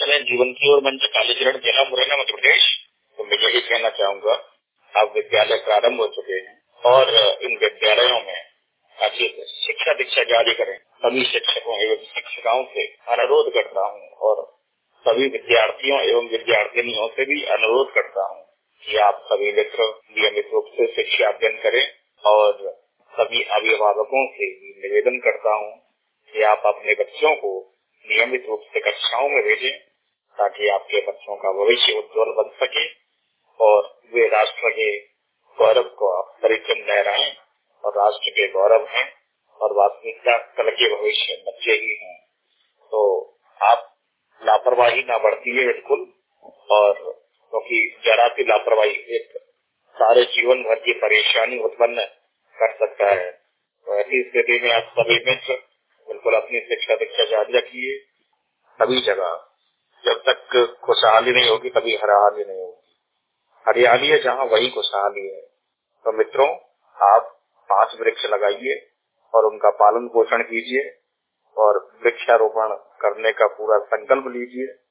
चलें जीवन की ओर मंच कालीचरण जिला मुरैना मध्य प्रदेश। तो मैं यही कहना चाहूंगा, अब विद्यालय प्रारंभ हो चुके हैं और इन विद्यालयों में अच्छी शिक्षा दीक्षा जारी करें। सभी शिक्षकों एवं शिक्षिकाओं से अनुरोध करता हूँ और सभी विद्यार्थियों एवं विद्यार्थिनियों से भी अनुरोध करता हूँ कि आप सभी मित्र नियमित रूप से शिक्षा अध्ययन करें और सभी अभिभावकों से भी निवेदन करता हूँ कि आप अपने बच्चों को नियमित रूप से कक्षाओं में भेजें ताकि आपके बच्चों का भविष्य उज्जवल बन सके और वे राष्ट्र के गौरव को परिचम लहराएं और राष्ट्र के गौरव हैं और वास्तविकता कल के भविष्य बच्चे ही हैं। तो आप लापरवाही ना बरतिए बिल्कुल, और क्योंकि जरा सी लापरवाही एक सारे जीवन भर की परेशानी उत्पन्न कर सकता है। तो ऐसी स्थिति में आप सभी मित्र बिल्कुल अपनी शिक्षा दीक्षा जारी रखिए सभी जगह। जब तक खुशहाली नहीं होगी तभी हरियाली नहीं होगी। हरियाली है जहाँ वही खुशहाली है। तो मित्रों, आप 5 वृक्ष लगाइए और उनका पालन पोषण कीजिए और वृक्षारोपण करने का पूरा संकल्प लीजिए।